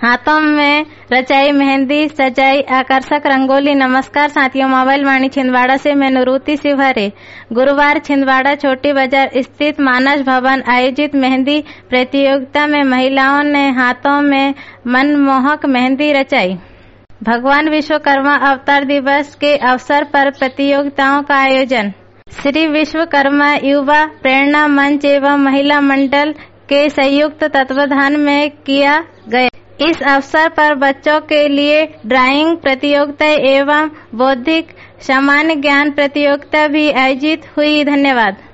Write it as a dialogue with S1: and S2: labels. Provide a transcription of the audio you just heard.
S1: हाथों में रचाई मेहंदी, सजाई आकर्षक रंगोली। नमस्कार साथियों, मोबाइल वाणी छिंदवाड़ा से मैं नुरुति शिवहरे। गुरुवार छिंदवाड़ा छोटी बाजार स्थित मानस भवन आयोजित मेहंदी प्रतियोगिता में महिलाओं ने हाथों में मनमोहक मेहंदी रचाई। भगवान विश्वकर्मा अवतार दिवस के अवसर पर प्रतियोगिताओं का आयोजन श्री विश्वकर्मा युवा प्रेरणा मंच एवं महिला मंडल के संयुक्त तत्वाधान में किया गया। इस अवसर पर बच्चों के लिए ड्राइंग प्रतियोगिता एवं बौद्धिक सामान्य ज्ञान प्रतियोगिता भी आयोजित हुई। धन्यवाद।